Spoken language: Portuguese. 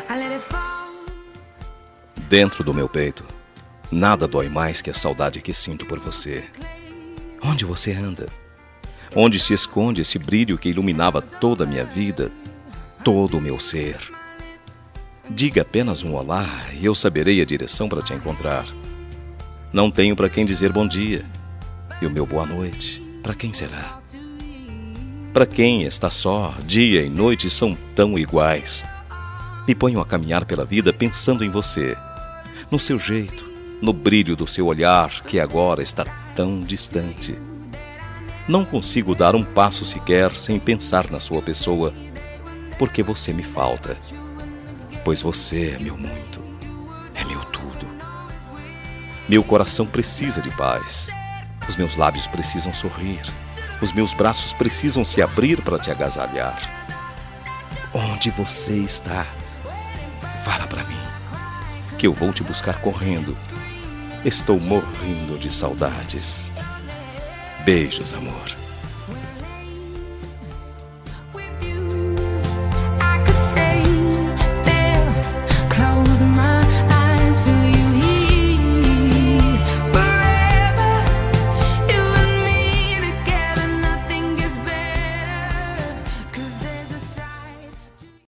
Dentro do meu peito, nada dói mais que a saudade que sinto por você. Onde você anda? Onde se esconde esse brilho que iluminava toda a minha vida, todo o meu ser? Diga apenas um olá e eu saberei a direção para te encontrar. Não tenho para quem dizer bom dia. E o meu boa noite, para quem será? Para quem está só, dia e noite são tão iguais. Me ponho a caminhar pela vida pensando em você, no seu jeito, no brilho do seu olhar que agora está tão distante. Não consigo dar um passo sequer sem pensar na sua pessoa, porque você me falta. Pois você é meu muito, é meu tudo. Meu coração precisa de paz. Os meus lábios precisam sorrir. Os meus braços precisam se abrir para te agasalhar. Onde você está? Fala para mim, que eu vou te buscar correndo. Estou morrendo de saudades. Beijos, amor.